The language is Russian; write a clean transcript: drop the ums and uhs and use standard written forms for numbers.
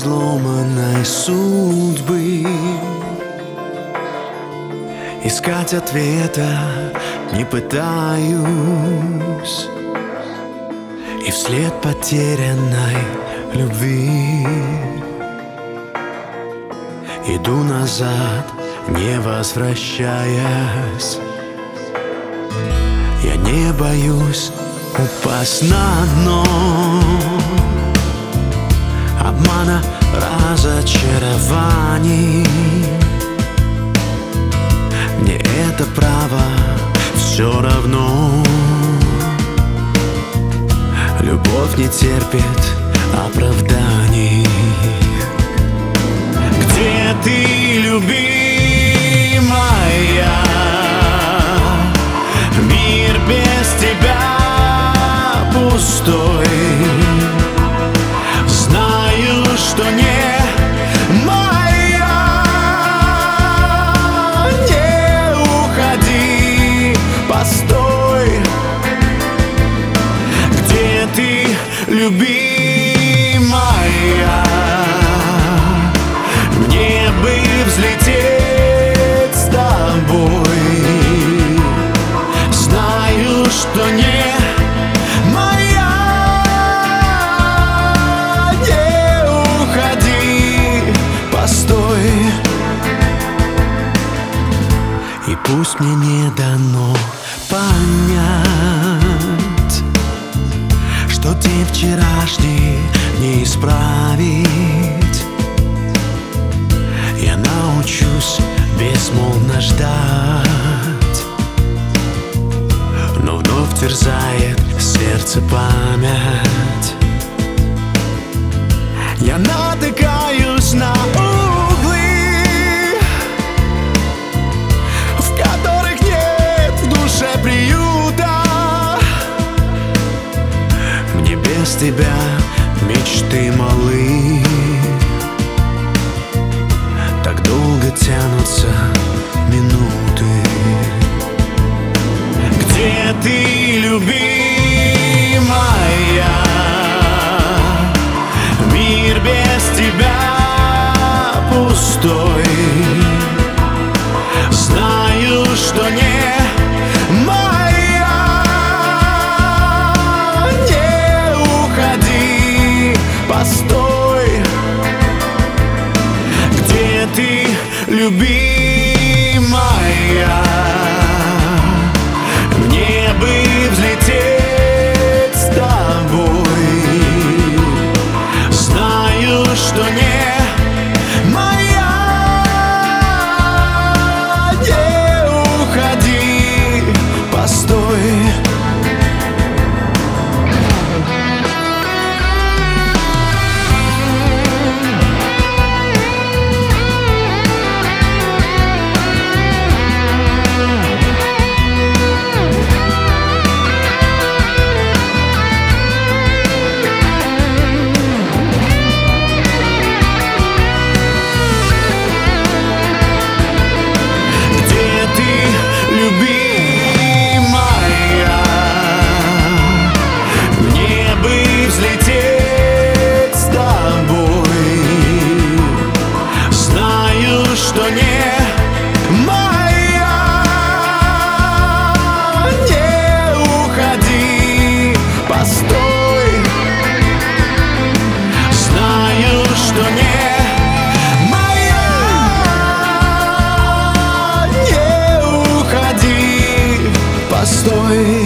изломанной судьбы. Искать ответа не пытаюсь, и вслед потерянной любви иду назад, не возвращаясь. Я не боюсь упасть на дно обмана, разочарований. Мне это право все равно. Любовь не терпит оправданий. Где ты, любимая? Мир без тебя пустой. Знаю, что не моя. Не уходи, постой. Где ты, любимая? Мне бы взлететь с тобой. Знаю, что не моя. Не уходи, постой. И пусть мне не дано понять, что день вчерашний не исправить. Я научусь безмолвно ждать, но вновь терзает сердце память. Я натыкаюсь на углы, в которых нет в душе приюта. Мне без тебя мечты малы, так долго тянутся минуты. Где ты, любимая? Мир без тебя пустой. Знаю, что не моя. Не уходи, постой. Где ты, любимая? Мне бы взлететь с тобой. Знаю, что не моя. Не уходи, постой. Что не моя. Не уходи, постой. Знаю, что не моя. Не уходи, постой.